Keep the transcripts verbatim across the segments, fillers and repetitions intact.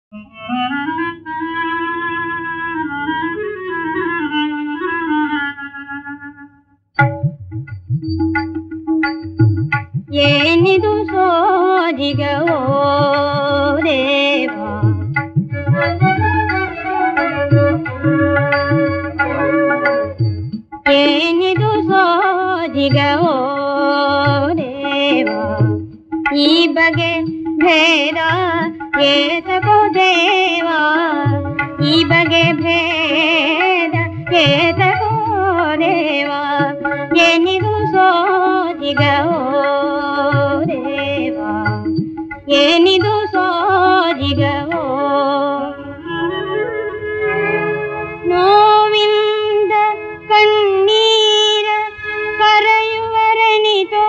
ಏನಿದು ಸೋಜಿಗವೋ ದೇವ, ಏನಿದು ಸೋಜಿಗವೋ ದೇವ, ಈ ಬಗೆ ಭೇದ ಏತಕೋ ದೇವ, ಈ ಬಗೆ ಭೇದ ಏತಕೋ ದೇವ, ಏನಿದು ಸೋಜಿಗವೋ ದೇವ, ಏನಿದು ಸೋಜಿಗವೋ. ನೋವಿಂದ ಕಣ್ಣೀರ ಕರೆಯುವರನಿತೋ,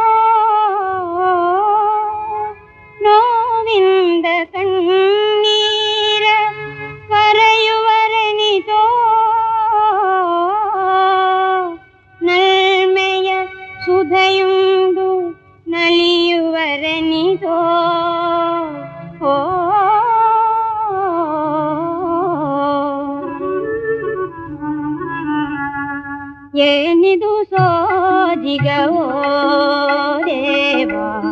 ನೋವಿಂದ ಕಣ್ಣೀರ ಕರೆಯುವರನಿತೋ, ನಲ್ಮೆಯ ಸುಧೆಯುಂಡು ನಲಿಯುವರನಿತೋ. ಓ ಏನಿದು ಸೋಜಿಗವೋ ದೇವ,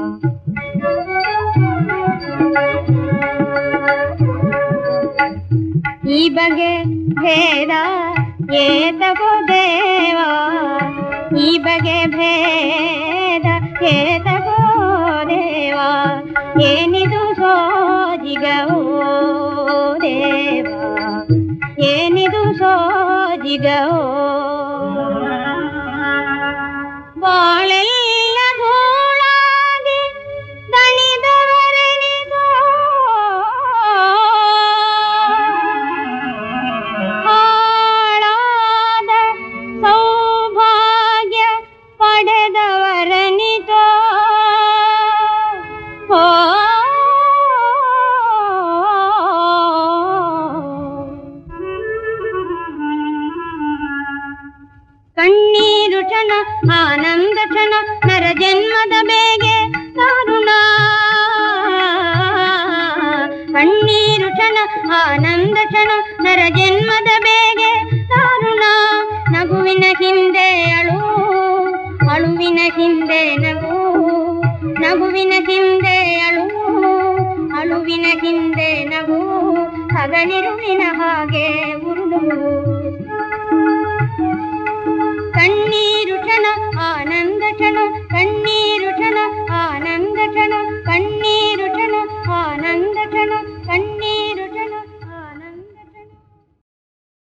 ಈ ಬಗೆ ಭೇದ ಏತಕೋ ದೇವ, ಈ ಬಗೆ ಭೇದ ಏತಕೋ ದೇವ, ಏನಿದು ಸೋಜಿಗವೋ ದೇವ, ಏನಿದು ಸೋಜಿಗವೋ. ಬಾಳೆಲ್ಲ ಧೂಳಾಗಿ ದಣಿದವರನಿಗೋ, ಹಾಳಾದ ಸೌಭಾಗ್ಯ ಪಡೆದವರನಿಗೋ. ಓ ಕಣ್ಣೀರು ಕ್ಷಣ ಆನಂದ ಕ್ಷಣ ನರ ಜನ್ಮದ ಬೇಗೆ ದಾರುಣ, ಕಣ್ಣೀರು ಕ್ಷಣ ಆನಂದ ಕ್ಷಣ ನರ ಜನ್ಮದ ಬೇಗೆ ದಾರುಣ. ನಗುವಿನ ಹಿಂದೆ ಅಳು, ಅಳುವಿನ ಹಿಂದೆ ನಗು, ನಗುವಿನ ಹಿಂದೆ ಅಳು, ಅಳುವಿನ ಹಿಂದೆ ನಗು, ಹಗಲಿರುಳಿನ ಹಾಗೆ ಉರುಳು. ಕಣ್ಣೀರು ಕ್ಷಣ ಆನಂದ ಕ್ಷಣ, ಕಣ್ಣೀರು ಕ್ಷಣ ಆನಂದ ಕ್ಷಣ, ಕಣ್ಣೀರು ಕ್ಷಣ ಆನಂದ ಕ್ಷಣ.